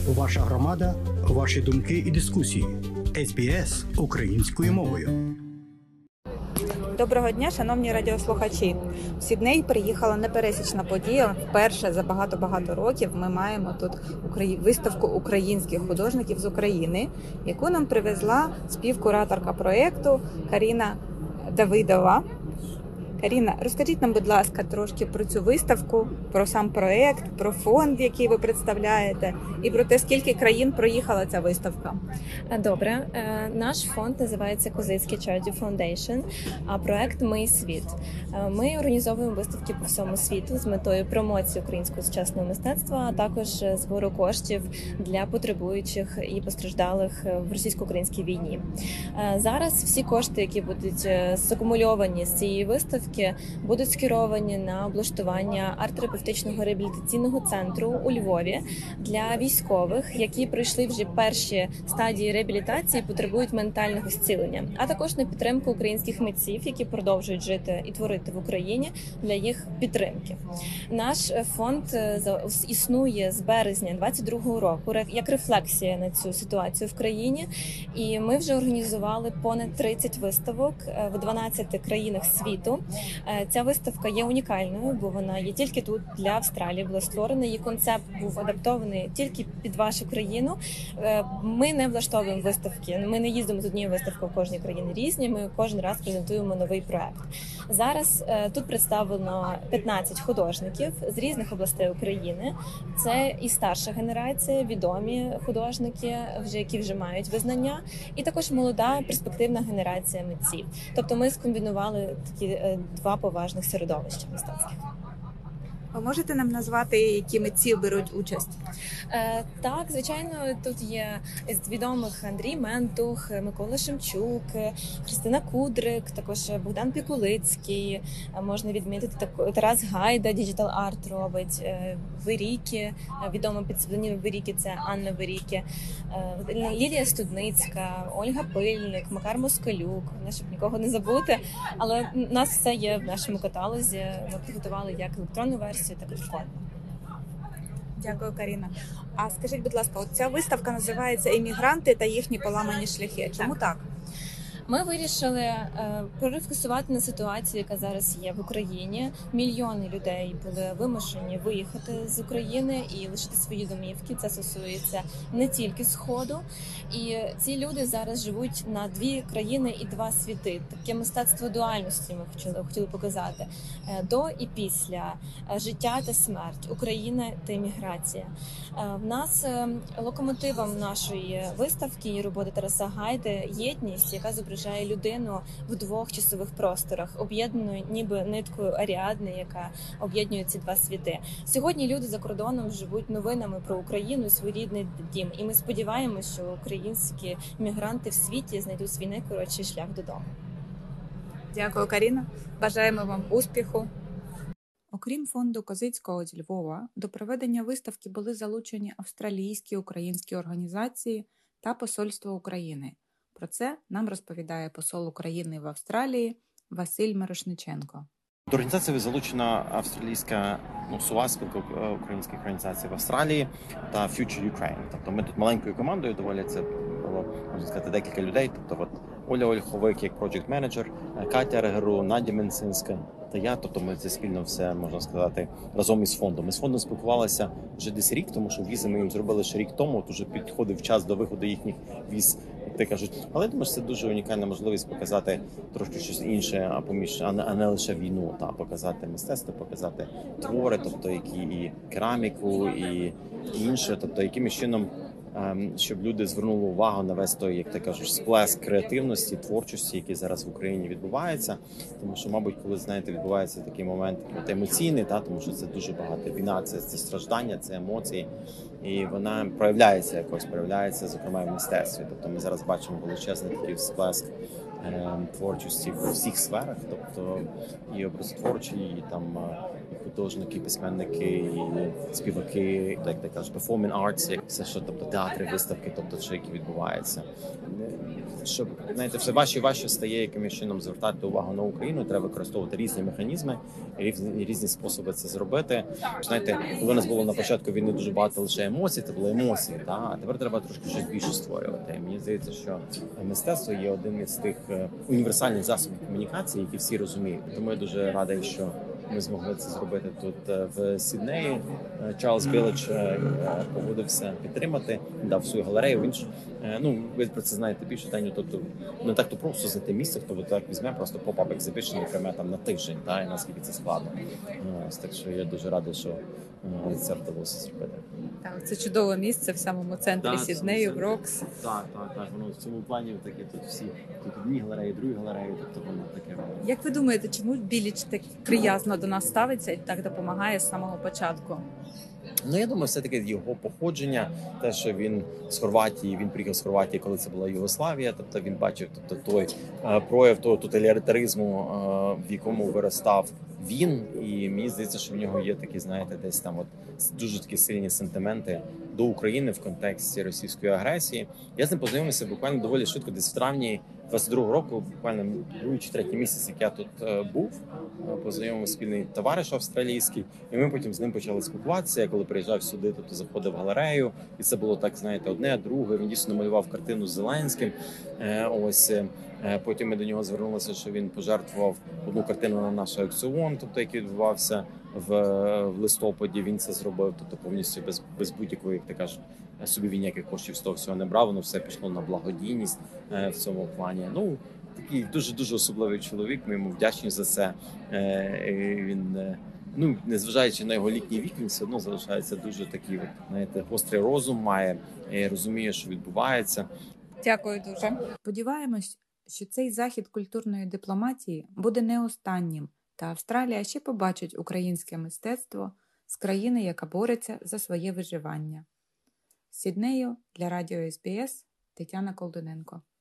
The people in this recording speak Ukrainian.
Ваша громада, ваші думки і дискусії. СБС українською мовою. Доброго дня, шановні радіослухачі. В Сідней приїхала непересічна подія. Вперше за багато років ми маємо тут виставку українських художників з України, яку нам привезла співкураторка проєкту Каріна Давидова. Каріна, розкажіть нам, будь ласка, трошки про цю виставку, про сам проєкт, про фонд, який ви представляєте, і про те, скільки країн проїхала ця виставка. Добре. Наш фонд називається Козицький Charity Foundation, а проект «Мій світ». Ми організовуємо виставки по всьому світу з метою промоції українського сучасного мистецтва, а також збору коштів для потребуючих і постраждалих в російсько-українській війні. Зараз всі кошти, які будуть закумульовані з цієї виставки, будуть скеровані на облаштування арт-терапевтичного реабілітаційного центру у Львові для військових, які пройшли вже перші стадії реабілітації і потребують ментального зцілення, а також на підтримку українських митців, які продовжують жити і творити в Україні, для їх підтримки. Наш фонд існує з березня 2022 року як рефлексія на цю ситуацію в країні, і ми вже організували понад 30 виставок в 12 країнах світу. Ця виставка є унікальною, бо вона є тільки тут, для Австралії, була створена. Її концепт був адаптований тільки під вашу країну. Ми не влаштовуємо виставки, ми не їздимо з однією виставкою в кожній країні різні, ми кожен раз презентуємо новий проект. Зараз тут представлено 15 художників з різних областей України. Це і старша генерація, відомі художники, які вже мають визнання, і також молода перспективна генерація митців. Тобто ми скомбінували такі два поважних середовища мистецьких. Ви можете нам назвати, які митці беруть участь? Так, звичайно, тут є з відомих Андрій Ментух, Микола Шемчук, Христина Кудрик, також Богдан Пікулицький, можна відмітити Тарас Гайда, діджитал арт робить, Верікі, відома під псевдонімом Верікі, це Анна Верікі, Лілія Студницька, Ольга Пильник, Макар Москалюк, щоб нікого не забути, але у нас все є в нашому каталозі, ми підготували як електронну версію, так і форму. Дякую, Каріна. А скажіть, будь ласка, от ця виставка називається «Емігранти та їхні поламані шляхи». Чому так? Ми вирішили прорефлексувати на ситуацію, яка зараз є в Україні. Мільйони людей були вимушені виїхати з України і лишити свої домівки. Це стосується не тільки Сходу. І ці люди зараз живуть на дві країни і два світи. Таке мистецтво дуальності ми хотіли показати. До і після, життя та смерть, Україна та імміграція. В нас локомотивом нашої виставки і роботи Тараса Гайди єдність, яка зображає людину в двох часових просторах, об'єднаною ніби ниткою Аріадни, яка об'єднує ці два світи. Сьогодні люди за кордоном живуть новинами про Україну і свій рідний дім. І ми сподіваємося, що українські мігранти в світі знайдуть свій найкоротший шлях додому. Дякую, Каріна. Бажаємо вам успіху. Окрім фонду Козицького з Львова, до проведення виставки були залучені австралійські українські організації та Посольство України. Про це нам розповідає посол України в Австралії Василь Мирошниченко. До організації залучена австралійська СУА, спілка українських організацій в Австралії та Future Ukraine. Тобто ми тут маленькою командою доволі, це було, можна сказати, декілька людей. Тобто Оля Ольховик як проєкт-менеджер, Катя Регеру, Надя Менцинська та я. Тобто ми це спільно все, можна сказати, разом із фондом. Ми з фондом спілкувалися вже десь рік, тому що візи ми їм зробили ще рік тому, от уже підходив час до виходу їхніх віз, як ти кажуть. Але думаю, що це дуже унікальна можливість показати трошки щось інше, а не лише війну, та показати мистецтво, показати твори, тобто які і кераміку, і інше, тобто якимось чином, щоб люди звернули увагу на весь той, як ти кажеш, сплеск креативності, творчості, який зараз в Україні відбувається. Тому що, мабуть, коли, знаєте, відбувається такий момент емоційний, тому що це дуже багато. Війна – це страждання, це емоції, і вона проявляється, зокрема, і в мистецтві. Тобто ми зараз бачимо величезний такий сплеск творчості в всіх сферах, тобто і образотворчій, і художники, письменники, і співаки, як ти кажеш, performing arts, як все, що тобто театри, виставки, тобто що які відбуваються. Щоб знаєте, все важче і важче стає якимось чином звертати увагу на Україну. Треба використовувати різні механізми, різні способи це зробити. Знаєте, коли у нас було на початку війни дуже багато лише емоцій, це були емоції, а тепер треба трошки щось більше створювати. Мені здається, що мистецтво є один із тих універсальних засобів комунікації, які всі розуміють. Тому я дуже радий, що ми змогли це зробити тут в Сіднеї. Чарльз Білич погодився підтримати, дав свою галерею. Він ж, ви про це знаєте більше, Таню, тобто не так то просто знайти місце, хто так візьме просто pop-up exhibition і прийме там на тиждень, і наскільки це складно. Так що я дуже радий, що це вдалося зробити. Так, це чудове місце в самому центрі Сіднею, в Рокс. Так. Воно в цьому плані таке тут всі тут одні галереї, другі галереї, тобто воно таке. Як ви думаєте, чому Біліч так приязно до нас ставиться і так допомагає з самого початку? Я думаю, все-таки його походження, те, що він з Хорватії, він приїхав з Хорватії, коли це була Югославія, тобто він бачив той прояв того тоталітаризму, в якому виростав він, і мені здається, що в нього є такі, знаєте, десь там от дуже такі сильні сентименти до України в контексті російської агресії. Я з ним познайомився буквально доволі швидко, десь в травні 22-го року, буквально другий чи третій місяць, як я тут був, познайомив спільний товариш австралійський, і ми потім з ним почали спілкуватися. Я коли приїжджав сюди, тобто заходив в галерею, і це було так, знаєте, одне, друге. Він дійсно малював картину з Зеленським. Потім ми до нього звернулися, що він пожертвував одну картину на наш аукціон, тобто який відбувався в листопаді. Він це зробив, тобто повністю без будь-якої, як ти кажеш, собі він ніяких коштів з того всього не брав. Воно все пішло на благодійність в цьому плані. Такий дуже особливий чоловік. Ми йому вдячні за це. Він, незважаючи на його літній вік, він все одно залишається дуже такий, знаєте, гострий розум має і розуміє, що відбувається. Дякую дуже. Сподіваємось, що цей захід культурної дипломатії буде не останнім, та Австралія ще побачить українське мистецтво з країни, яка бореться за своє виживання. З Сіднею для радіо СБС Тетяна Колдуненко.